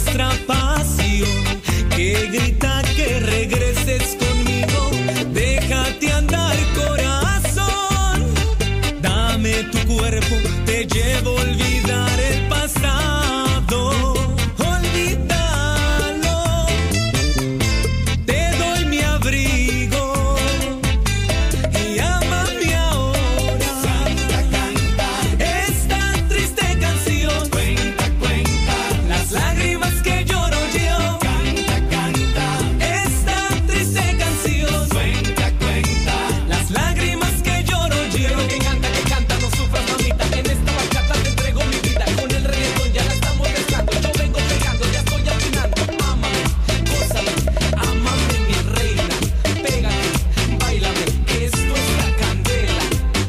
nuestra pasión que grita que regreses conmigo. Déjate andar, corazón, dame tu cuerpo, te llevo a olvidar el pasado. Olvídalo, te doy mi abrigo y ámame ahora. Canta, canta esta triste canción. Cuenta, cuenta las lágrimas que lloro yo. Canta, canta esta triste canción. Cuenta, cuenta las lágrimas que lloro yo. Que canta, no sufras, mamita. En esta bachata te entrego mi vida. Con el reggaetón ya la estamos mezclando. Yo vengo pegando, ya estoy afinando. Ámame, gózame, ámame mi reina. Pégate, báilame, esto es la candela.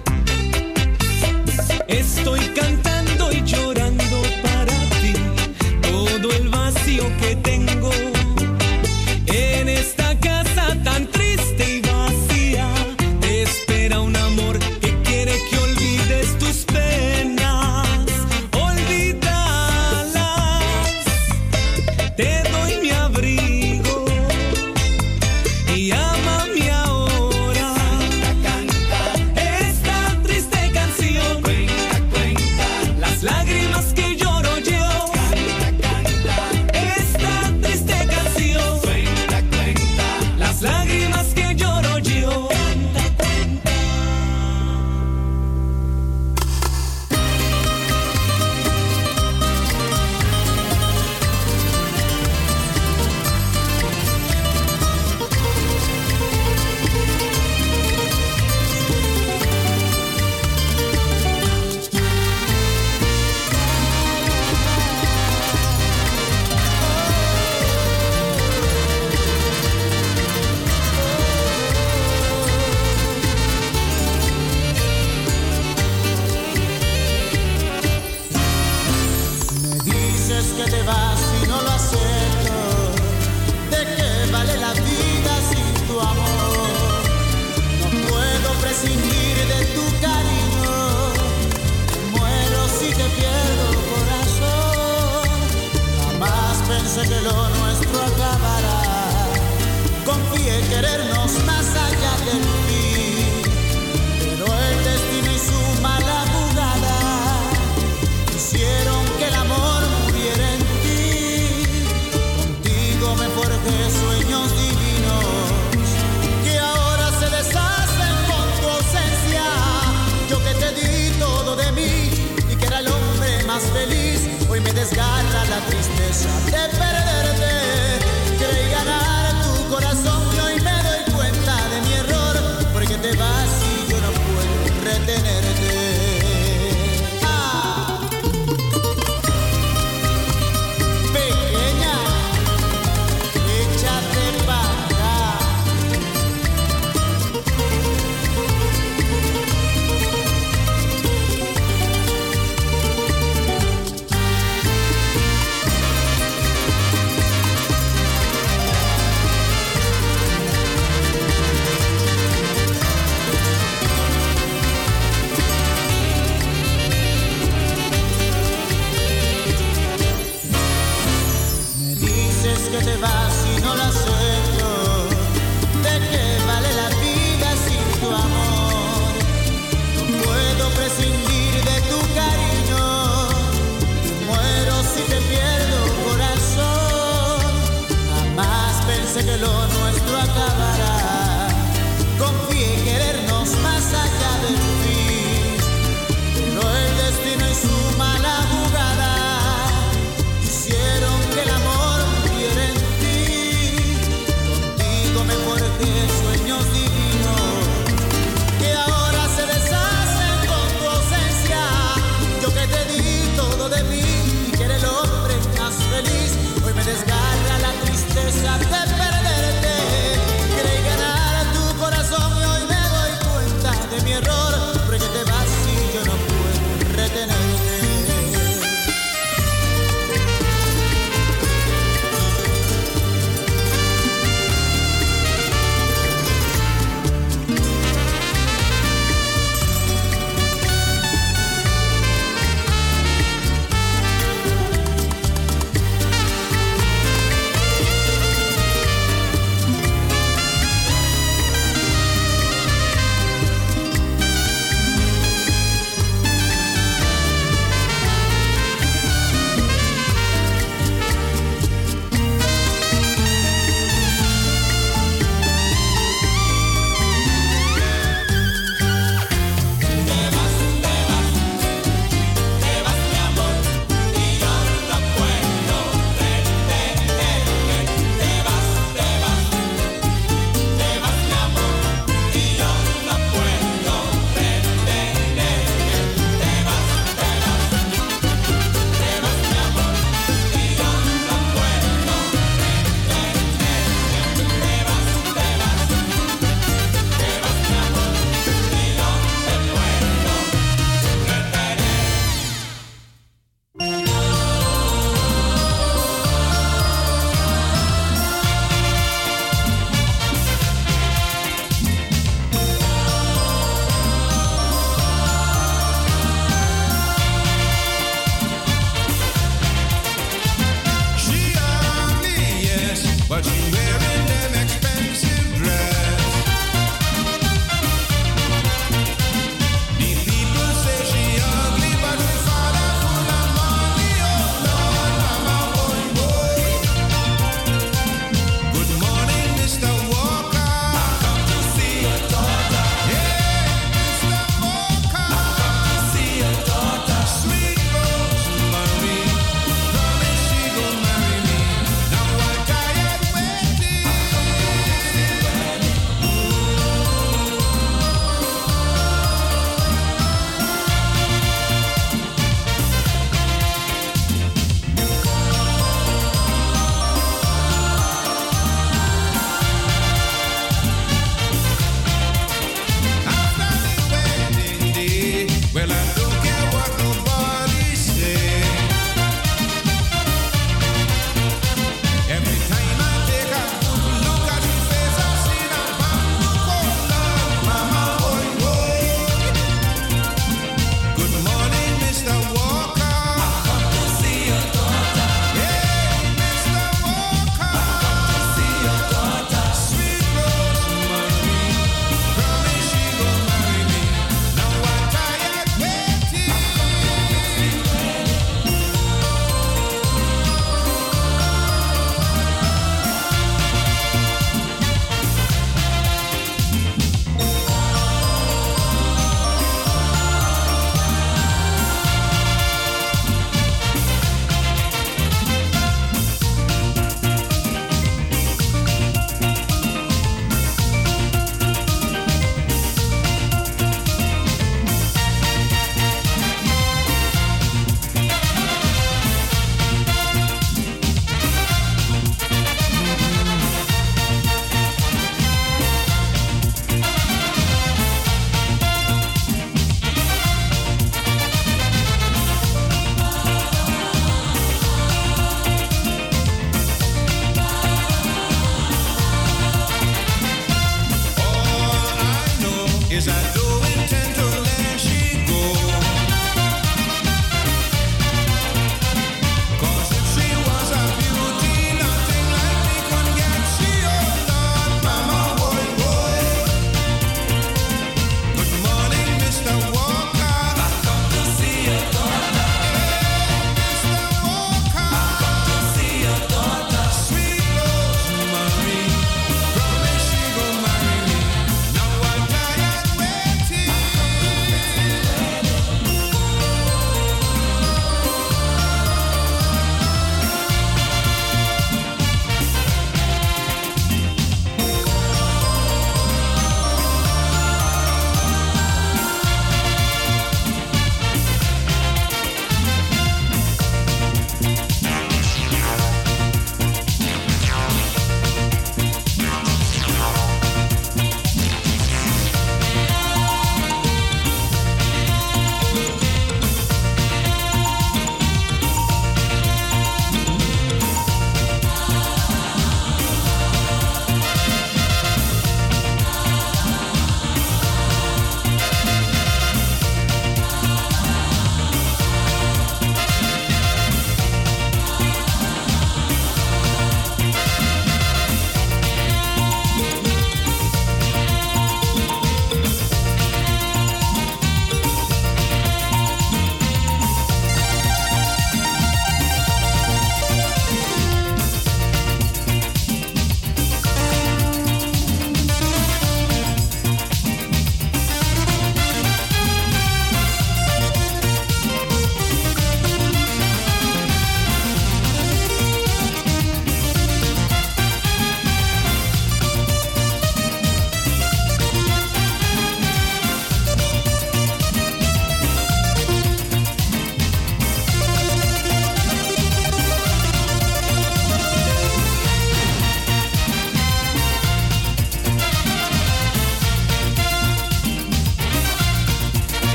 Estoy cantando y llorando para ti todo el vacío que tengo en esta casa tan triste y vacía. Te espera un amor que quiere que olvides tus penas. Olvídalas, te doy mi abrigo y ámame ahora. Canta, esta triste canción. Cuenta, cuenta las lágrimas que lloro yo. Canta, canta esta triste canción. Cuenta, cuenta las lágrimas que lloro yo. Me dices que te vas y no lo acepto. ¿De qué vale la vida sin tu amor? No puedo prescindir de tu cariño. Muero si te pierdo, corazón. Jamás pensé que lo nuestro acabará. Confié en querernos más allá del fin, pero el destino y su mala jugada hicieron que el amor muriera en ti. Contigo me forjé sueños divinos que ahora se deshacen con tu ausencia. Yo que te di todo de mí y que era el hombre más feliz, hoy me desgarra la tristeza de perderte. Creí ganar tu corazón y hoy me doy cuenta de mi error, porque te vas y yo no puedo retenerte. Pequeña, échate para acá.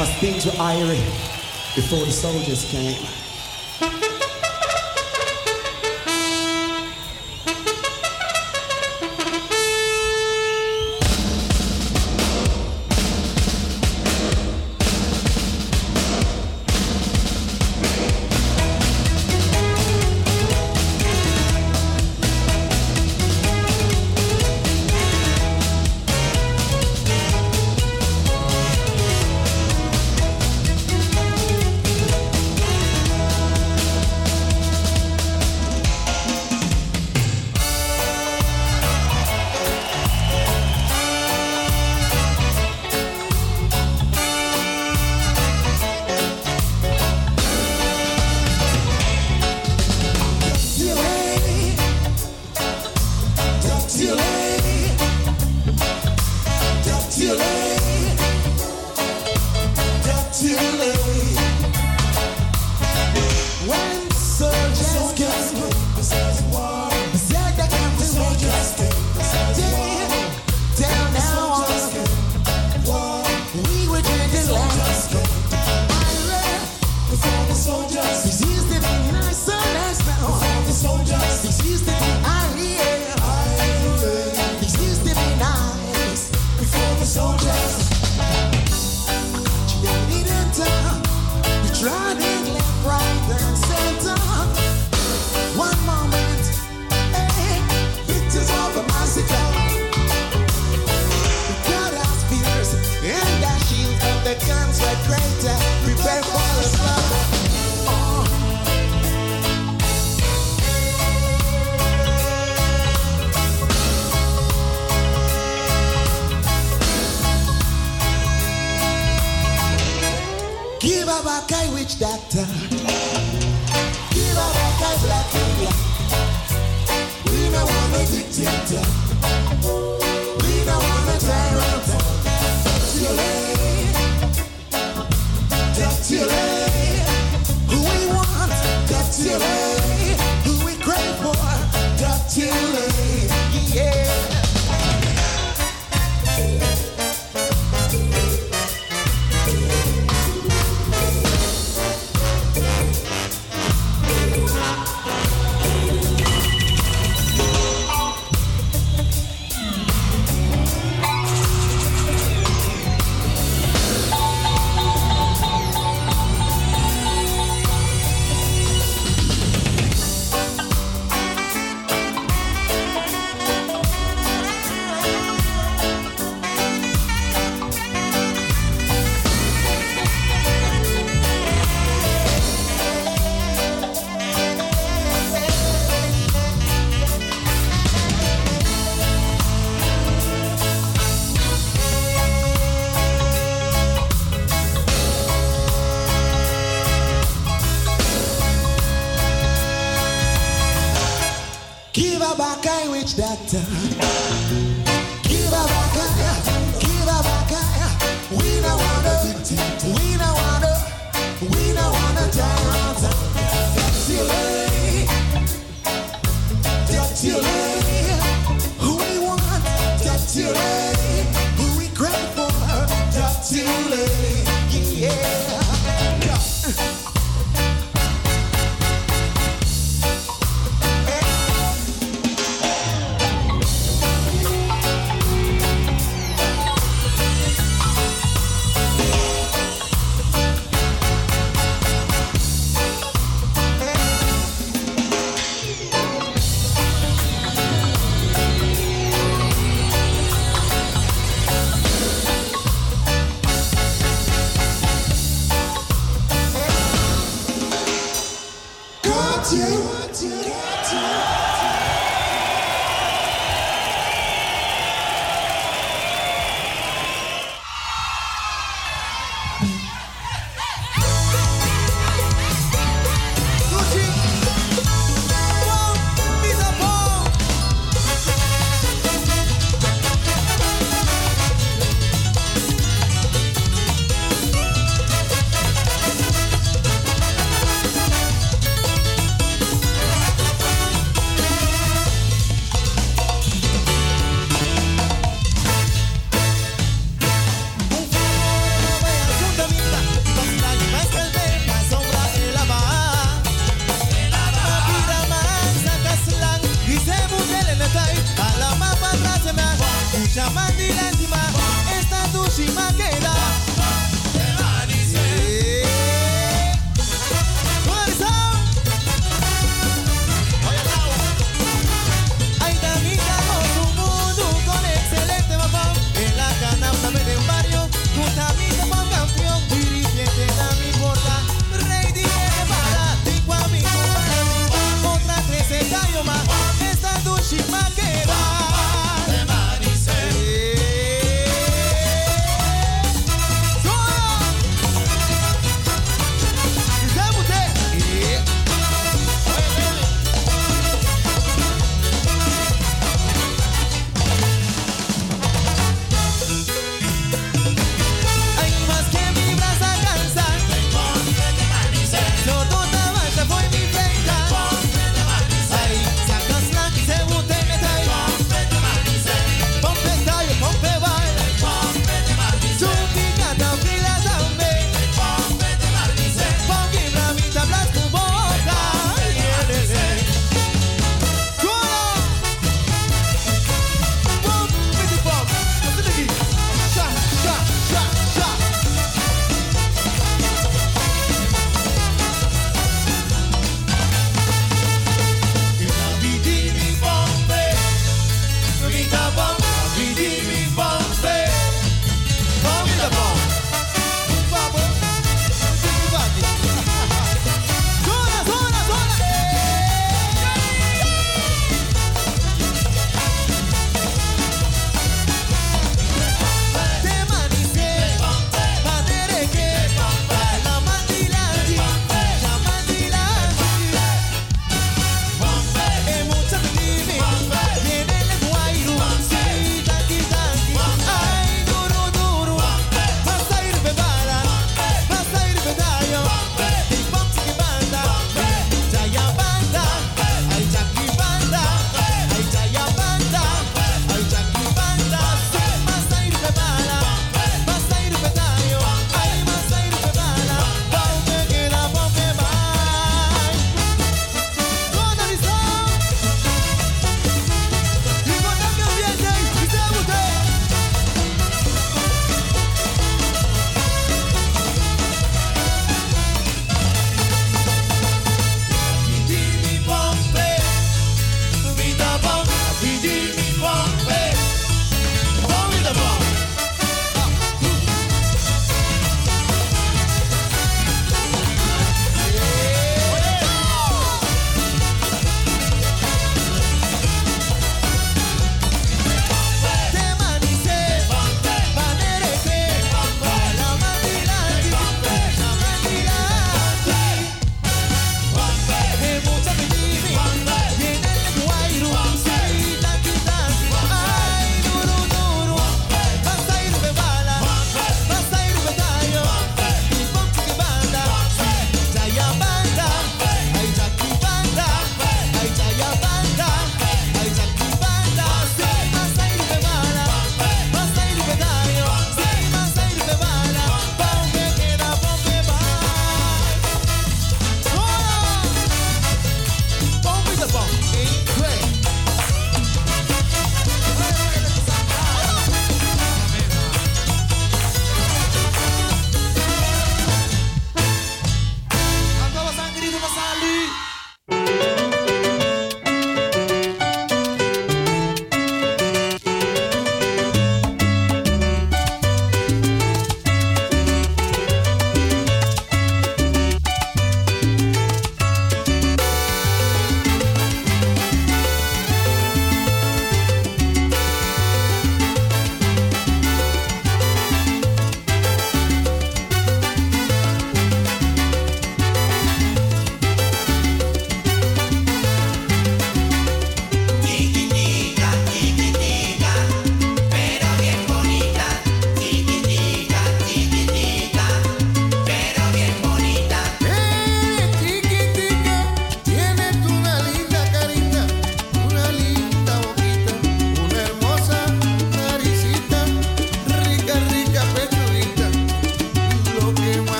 'cause things were irie before the soldiers came.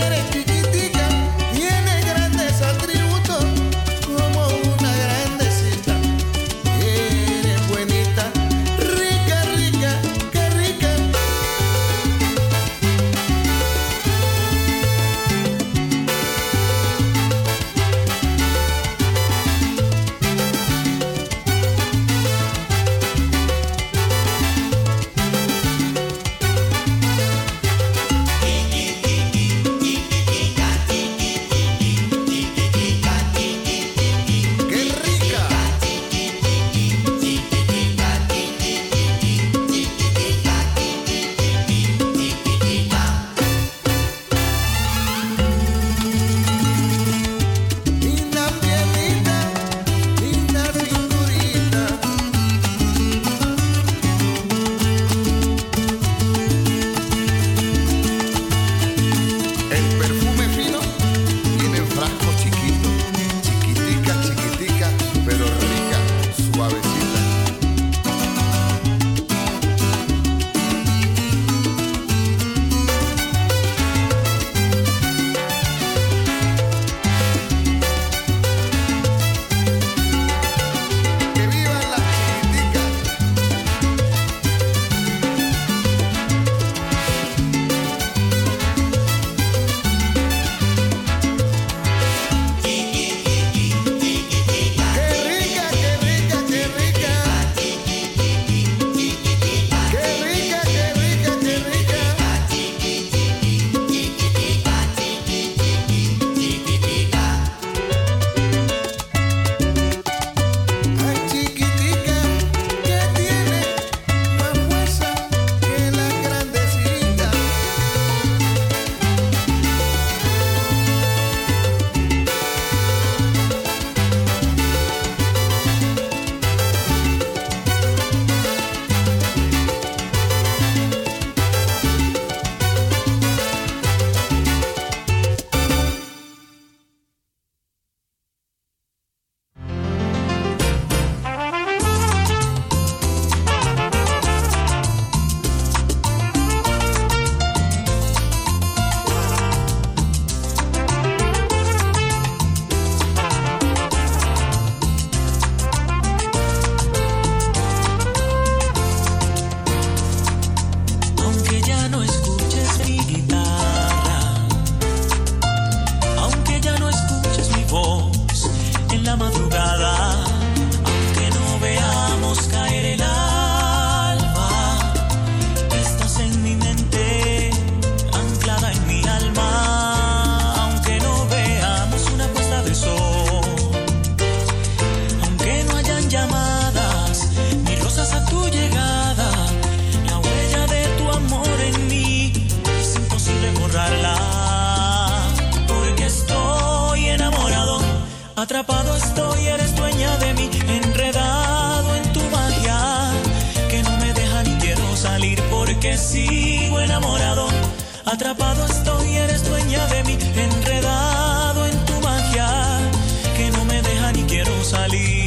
Atrapado estoy, eres dueña de mí, enredado en tu magia, que no me deja ni quiero salir porque sigo enamorado. Atrapado estoy, eres dueña de mí, enredado en tu magia, que no me deja ni quiero salir.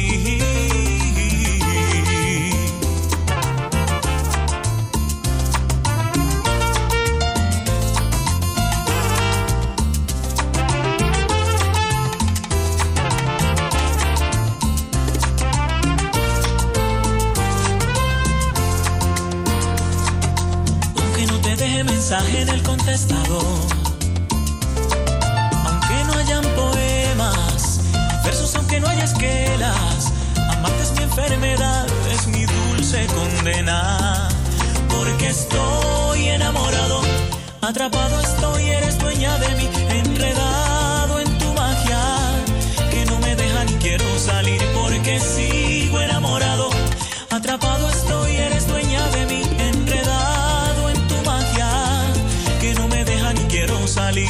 Mensaje en el contestador, aunque no hayan poemas, versos aunque no haya esquelas, amarte es mi enfermedad, es mi dulce condena, porque estoy enamorado, atrapado estoy, eres dueña de mí, enredado en tu magia, que no me deja ni quiero salir porque sigo enamorado, atrapado estoy, eres dueña de mí, enredado en tu magia, que no me deja ni quiero salir.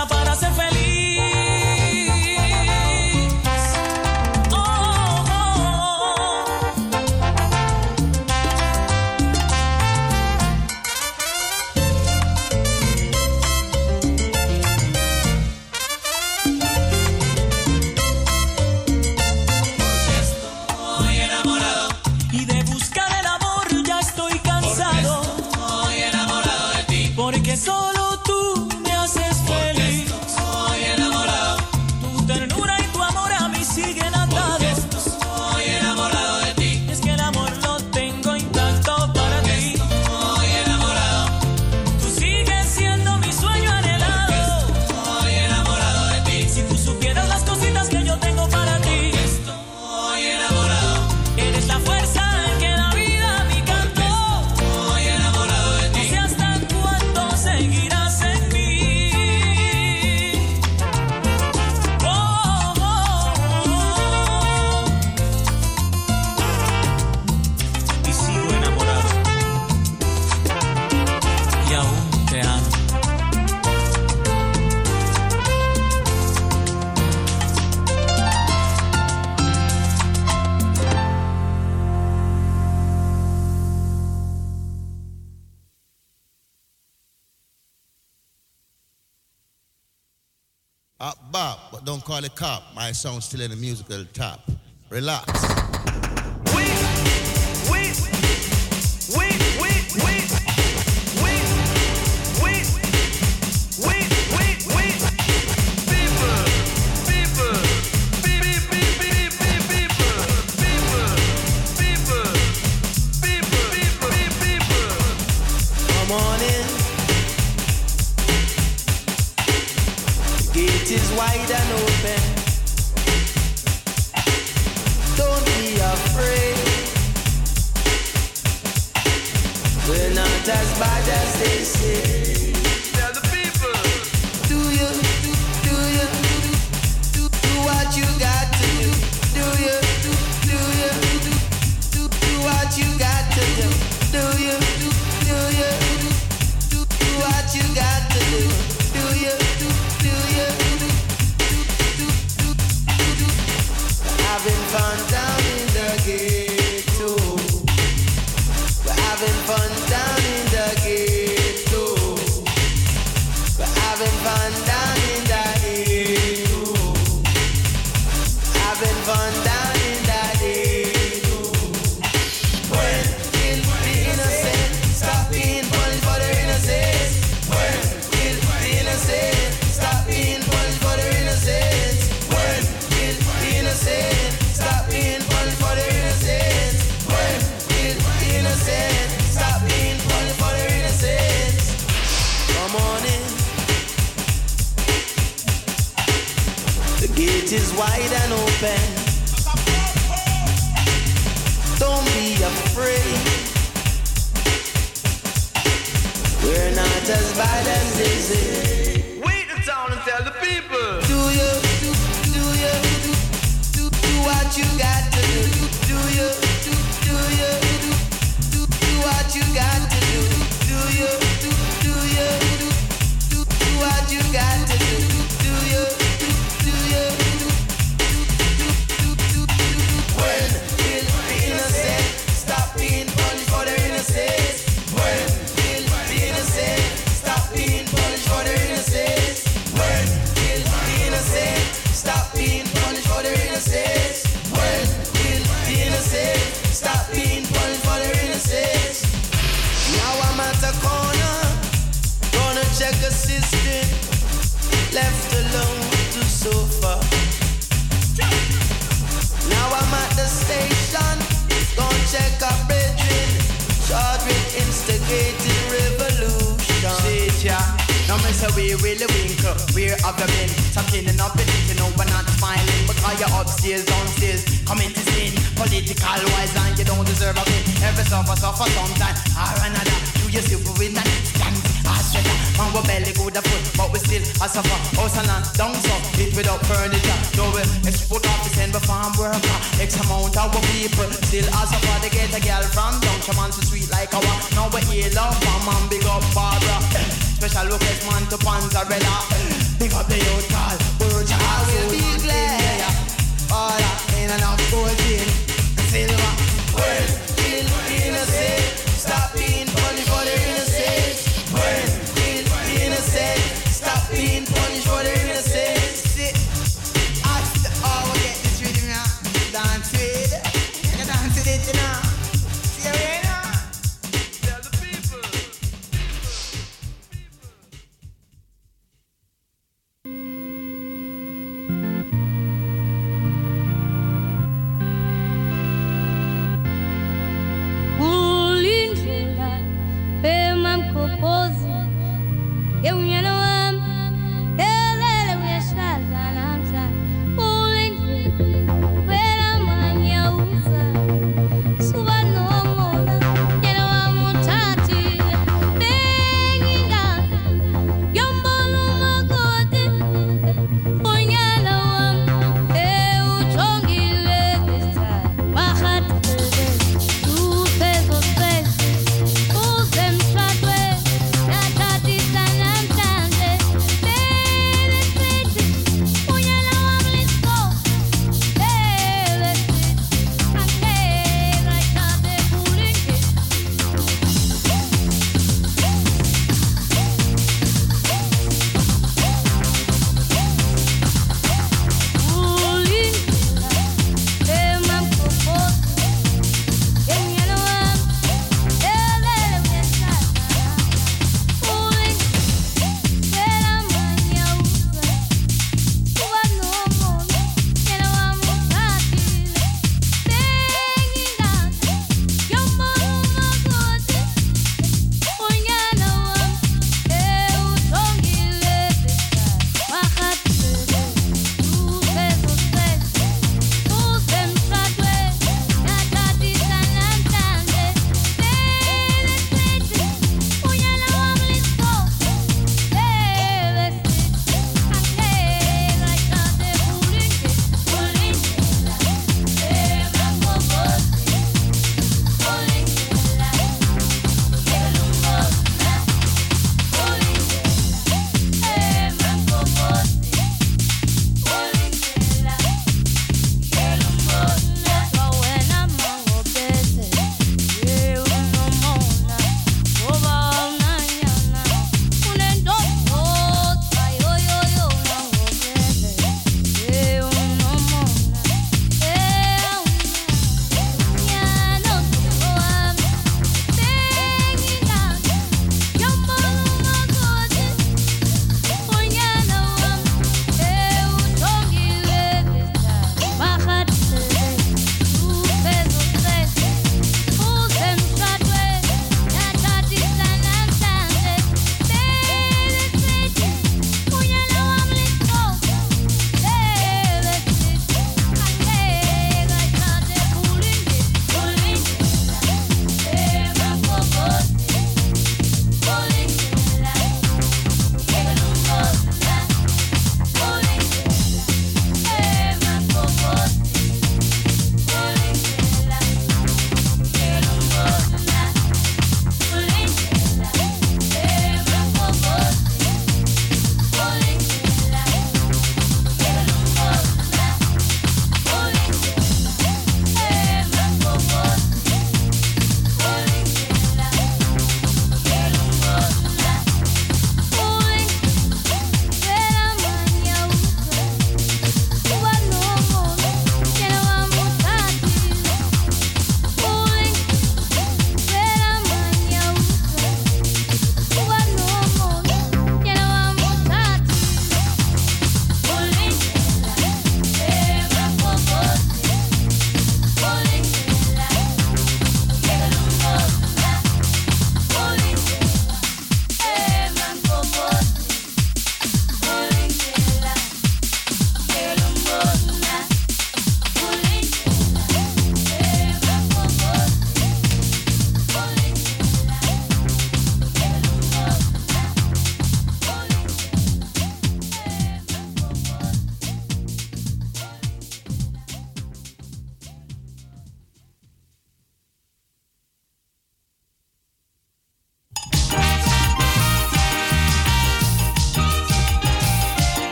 basta para ser feliz. Porque solo tú me haces feliz. Estoy enamorado. Tu ternura y tu amor a mí siguen atados. Estoy enamorado de ti. Es que el amor lo tengo intacto para ti. Estoy enamorado. Tú sigues siendo mi sueño anhelado. Estoy enamorado de ti. Si tú supieras las cositas que yo tengo para ti. Estoy enamorado. Eres la fuerza que da vida a mi canto. Estoy enamorado de ti. No sé hasta cuándo seguirás en mí. Y sigo enamorado. Y aún te amo. Bob, but don't call it cop. My song's still in the musical top. Relax. Come on in. The gate is wide and open. Don't be afraid. We're not as bad as they say. Tell the people. Do what you got to do. Do what you got to do. Do what you got to do. Having fun down in the ghetto. We're having fun down in the ghetto. We're having fun down in the ghetto. Having fun down in the ghetto. When will the innocent stop being punished for their innocence? When will the innocent stop being punished for their innocence? When will the innocent stop being punished for their innocence? When will the innocent stop being punished for their innocence? Come on in. The gate is wide and open. Don't be afraid. We're not as bad as they say. Wait the town and tell the people. Do what you got to do. Do what you got to do. Do what you got to do. When will the innocent stop being punished for their innocence? When will the innocent stop being punished for their innocence? When will the innocent stop being punished for their innocence? When will the innocent stop being punished for their innocence? Now I'm at the corner, gonna check assistant, left alone to sofa. Now I'm at the station, gonna check a brethren, short with instigating revolution. Shit, yeah. Now me say we really wink up. Where have you been? Something up in it, you know we're not smiling. Because you're upstairs, downstairs, coming to sin. Political wise and you don't deserve a bit. Every suffer sometime or another. Do you see we win that stand? Australia, man we belly good a foot, but we still a suffer. House and land, down so, it without furniture. So we export off the send farm worker. X amount of people still a suffer. They get a girl from down, she man so sweet like our. Now we heal up, man big up Barbara. Special request man to Panzarella. Pick up the youth call. Words I will be glad. All in and out gold in silver. Well, kill innocent. Stop being punished for the innocent. Well, kill innocent. Stop being punished for the innocent. Oh, get this rhythm now. Dance with it. You dance with it, you know. See you right now. Tell the people. Ulindlela bemamkopozi yeunyana wami elele uyashadla namhlanje ulindlela wela manyauza suba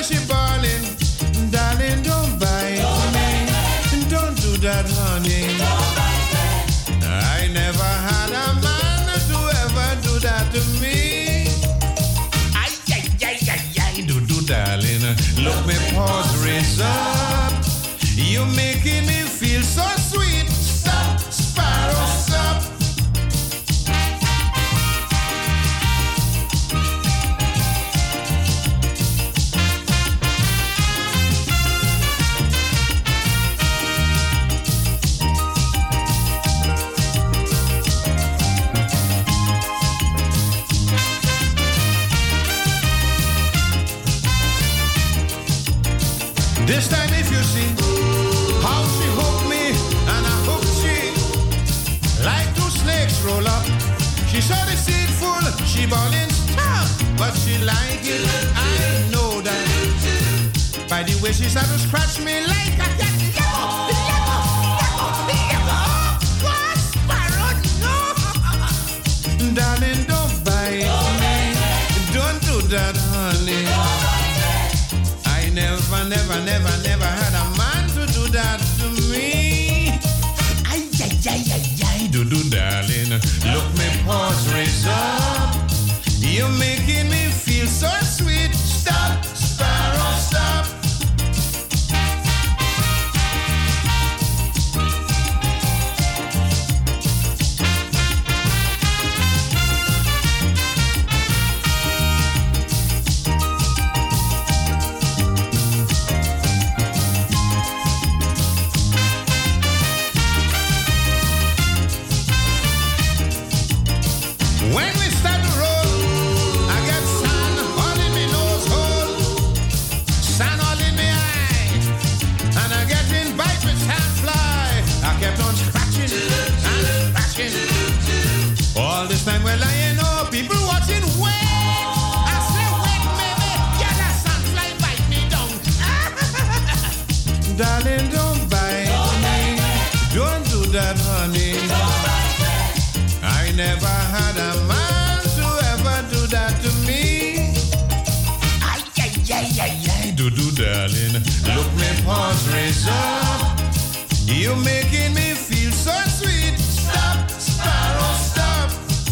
was she bawling, darling, don't bite me. Don't do that, honey. I never had a man to ever do that to me. Ay, ay, ay, ay, ay, do, darling. Look, me paws raise up. You're making me feel so sweet. Stop, sparrow, stop. This time if you see how she hooked me and I hooked she, like two snakes roll up. She saw the seed full, she ballin' stop, but she like it, I know that. By the way she started to scratch me like a cat. Darling, don't bite me. Don't do that, honey. Never had a man to do that to me. Ay, ay, ay, ay, ay, do, darling. Look, me paws raise up. You're making me feel so sweet. Stop, sparrow, stop. All this time we're lying, oh, people watching, wait. I say, wait, maybe, yeah, that sunfly bite me down. Darling, don't bite me. Don't do that, honey. I never had a man to ever do that to me. Ay, ay, ay, ay, ay, do, darling. Look, me paws raise up. You're making me feel so sweet. Stop, sparrow, stop.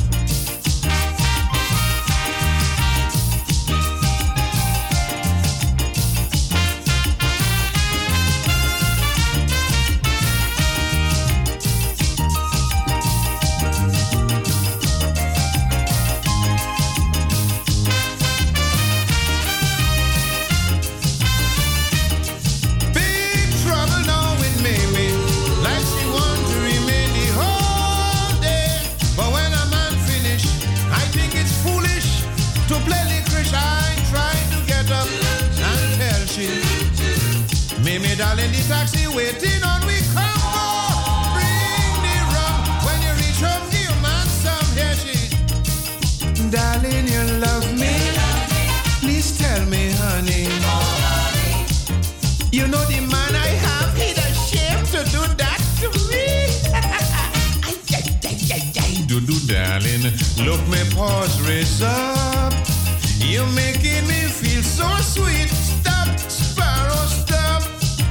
Mimi, darling, the taxi waiting on we come on. Bring the rum. When you reach home, give your man some. Here she. Darling, you love me. Please tell me, honey. You know the man I have, he's ashamed to do that to me. Do, darling. Look, me paws raise up. You're making me feel so sweet. Stop, sparrow, stop.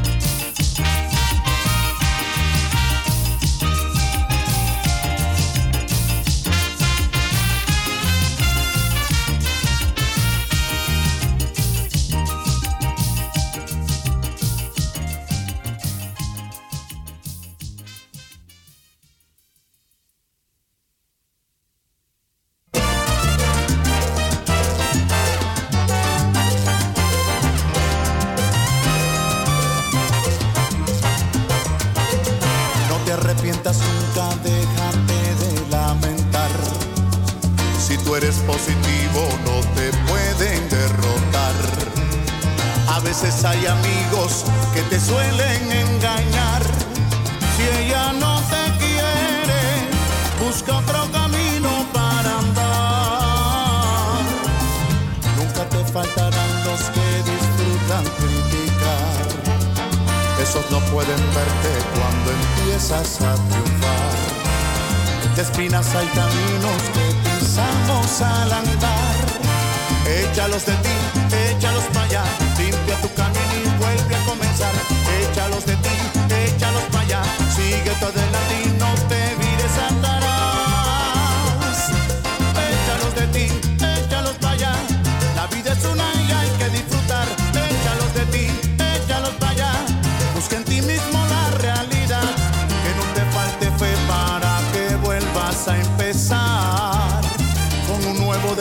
Nunca déjate de lamentar. Si tú eres positivo no te pueden derrotar. A veces hay amigos que te suelen engañar. Si ella no te quiere, busca otro camino para andar. Nunca te faltarán los que disfrutan criticar. Esos no pueden verte cuando empiezas a triunfar. De espinas hay caminos que pisamos al andar. Échalos de ti, échalos para allá, sin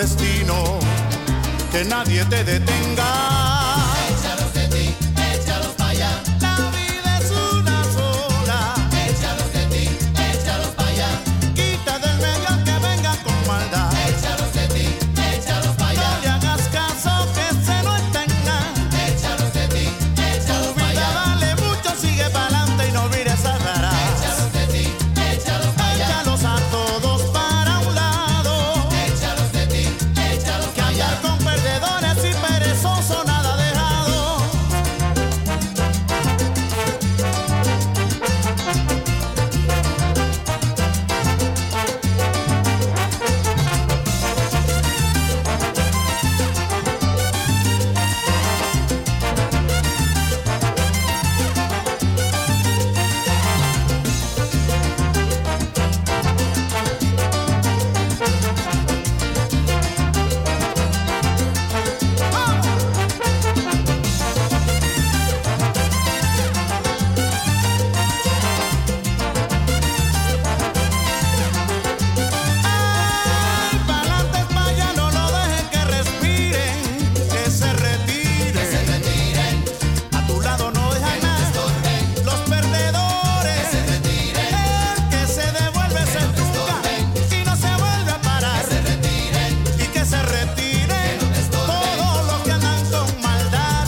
destino, que nadie te detenga. Échalos de ti, échalos pa' allá. La vida es una sola. Échalos de ti, échalos pa' allá. Quita del medio al que venga con maldad. Échalos de ti, échalos pa' allá. No le hagas caso que se no tenga. Échalos de ti, échalos pa' allá. Dale mucho, sigue pa'lante y no mires atrás. Échalos de ti, échalos pa' allá. Échalos a todos para un lado. Échalos de ti, échalos Que pa' allá. andar con perdedores y perezosos nada dejado. Ay, pa'lante pa' allá, no lo dejen que respiren, que se retiren. Se retiren, A tu lado no dejan nada. estorben, Los perdedores, se retiren, el que se devuelve se truca y no se vuelve a parar. se retiren. Y que se retiren todos los que andan con maldad.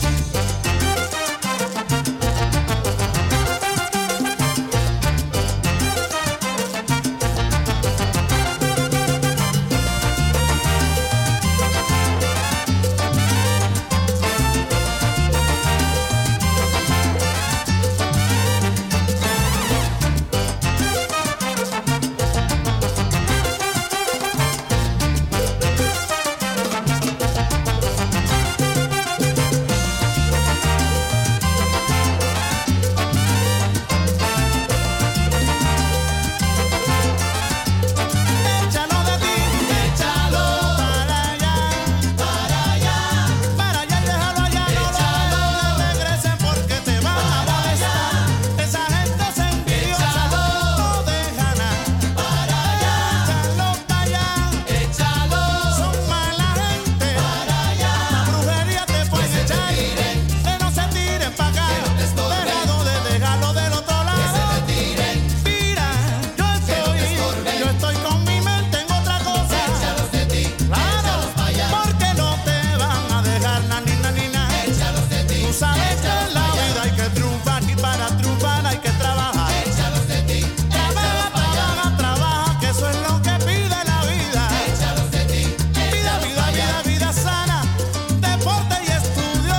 Échalo de ti, Échalo para allá, para allá. para allá y déjalo allá. No lo regresen porque te van a molestar. Esa gente se envidiosa, no deja nada. Para allá, Échalo para allá, échalo son mala gente. para allá. La brujería te puede echar, que no se tiren pa' acá. Déjalo del otro lado. Retiren, Mira, yo estoy con mi mente en otra cosa. échalos de ti, Claro, pa' allá. porque no te van a dejar na ni na. Échalos de ti, Tú sabes que en la vida hay que triunfar y para triunfar hay que trabajar. échalos de ti, Trabaja, que eso es lo que pide la vida. échalos de ti. Vida sana, deporte y estudio.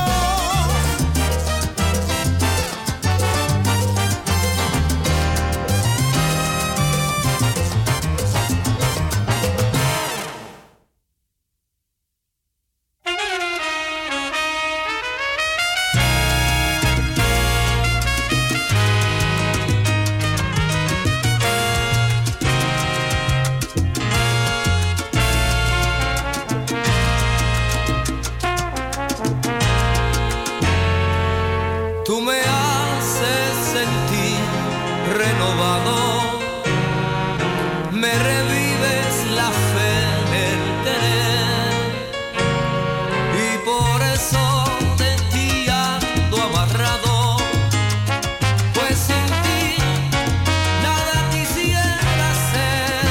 Tú me haces sentir renovado, me revives la fe en el tener, y por eso de ti ando amarrado, pues sin ti nada quisiera hacer.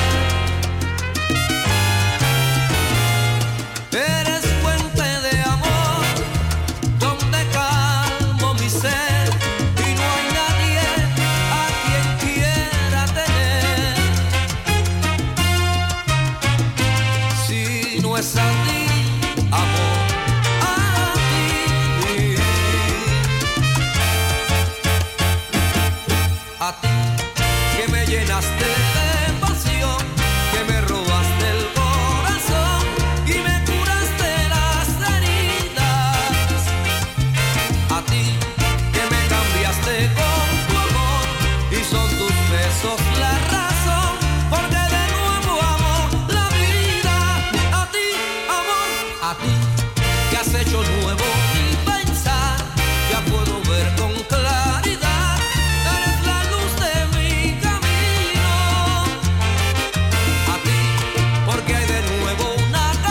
Eres fuente de amor, donde calmo mi ser, y no hay nadie a quien quiera tener. Si no es a ti, amor, a ti. A ti que me llenaste de pasión, que me robaste el corazón y me curaste las heridas. A ti que me cambiaste con tu amor y son tus besos la razón, porque de nuevo amo la vida. A ti, amor, a ti que has hecho nuevo mi pensar, ya puedo ver con claridad, eres la luz de mi camino. A ti, porque hay de nuevo una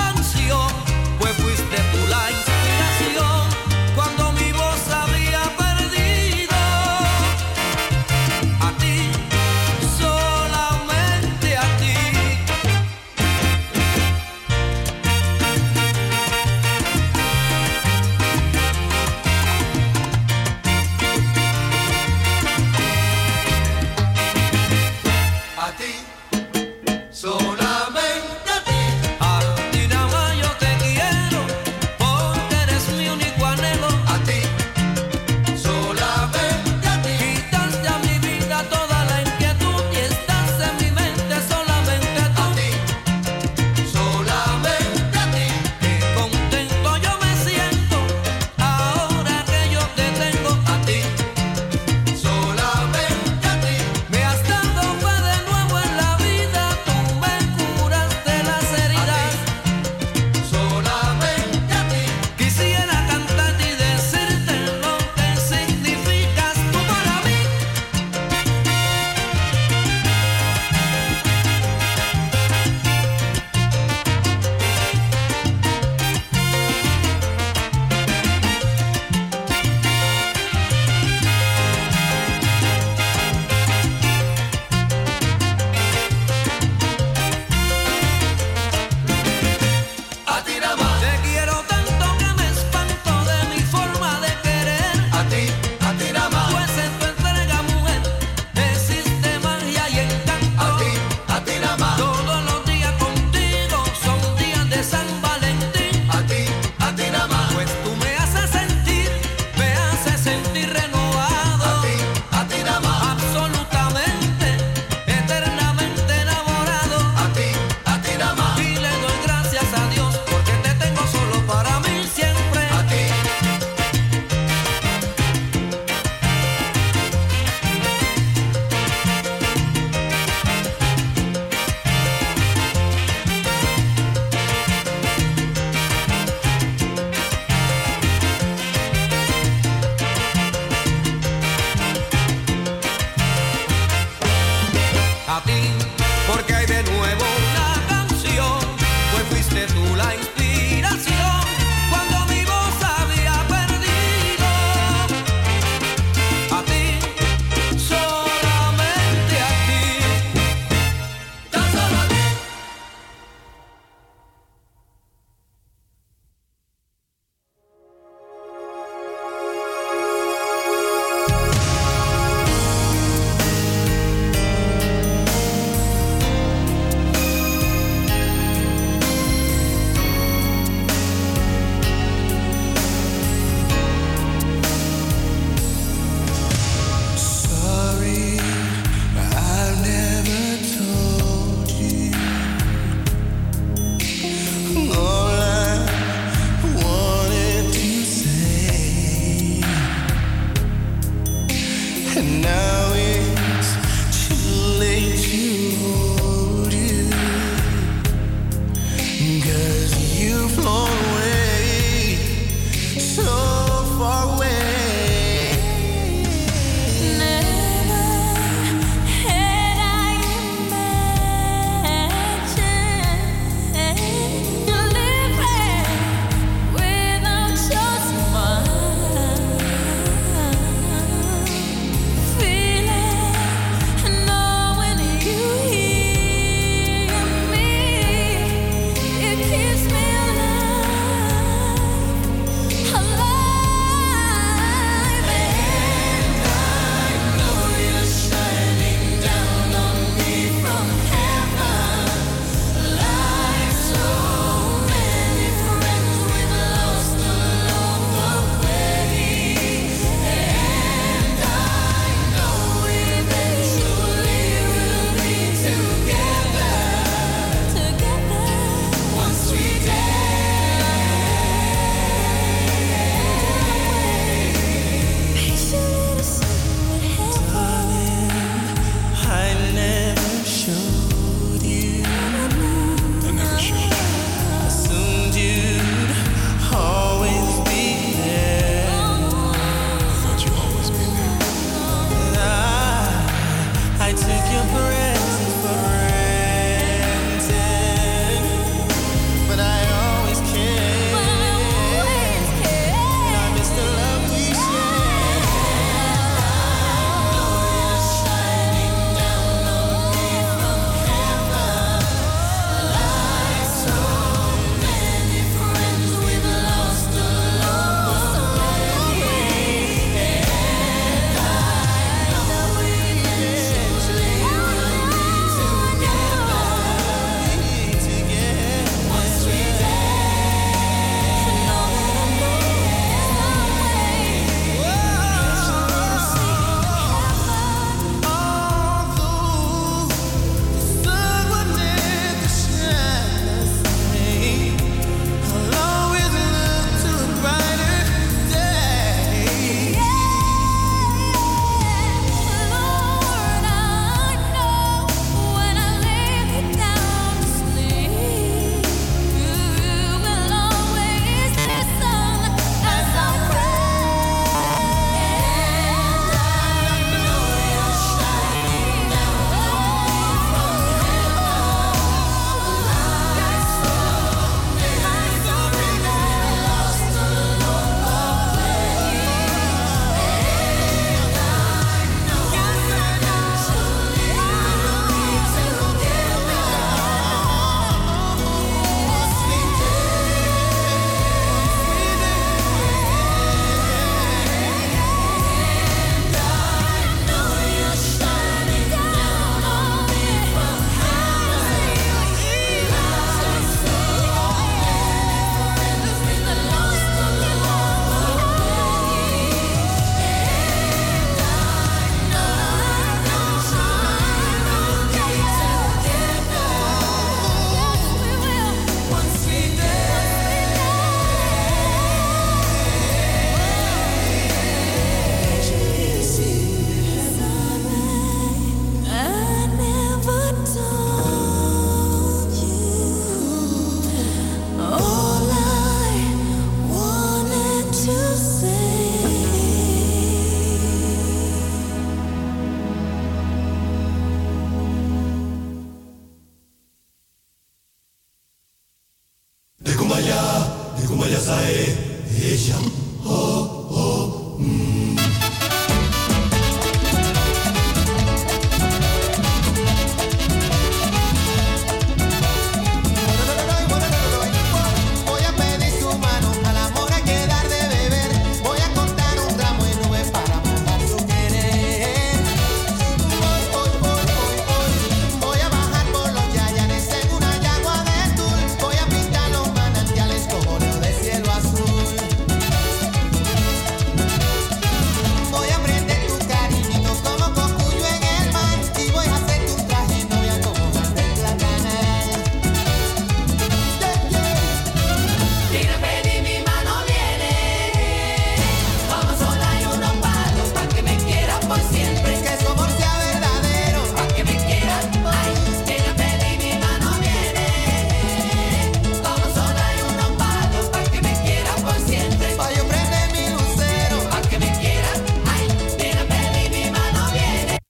la inspiración cuando mi voz había perdido. A ti, solamente a ti, tan solo a ti. kumaya sae, esham, ho, ho,